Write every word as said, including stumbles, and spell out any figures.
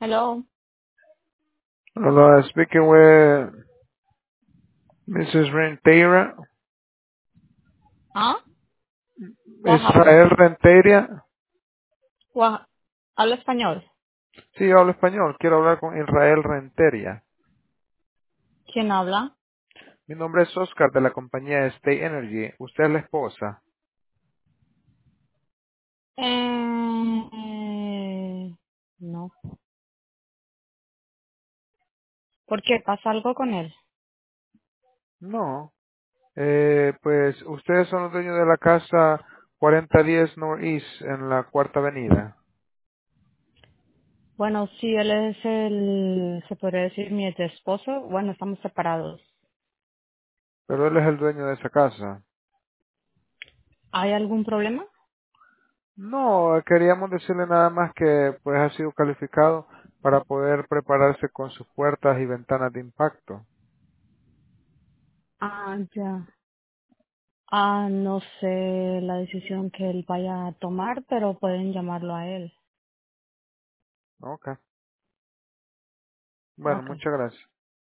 Hello. Hello, speaking with missus Renteria. ¿Ah? What happened? Israel Renteria. What- ¿Habla español? Sí, yo hablo español. Quiero hablar con Israel Renteria. ¿Quién habla? Mi nombre es Oscar de la compañía State Energy. Usted es la esposa. Eh, no. ¿Por qué? ¿Pasa algo con él? No. Eh, pues ustedes son los dueños de la casa cuarenta diez Northeast en la Cuarta Avenida. Bueno, sí, él es el, se podría decir, mi ex esposo. Bueno, estamos separados. Pero él es el dueño de esa casa. ¿Hay algún problema? No, queríamos decirle nada más que pues ha sido calificado para poder prepararse con sus puertas y ventanas de impacto. Ah, ya. Ah, no sé la decisión que él vaya a tomar, pero pueden llamarlo a él. Ok. Bueno, Okay. muchas gracias.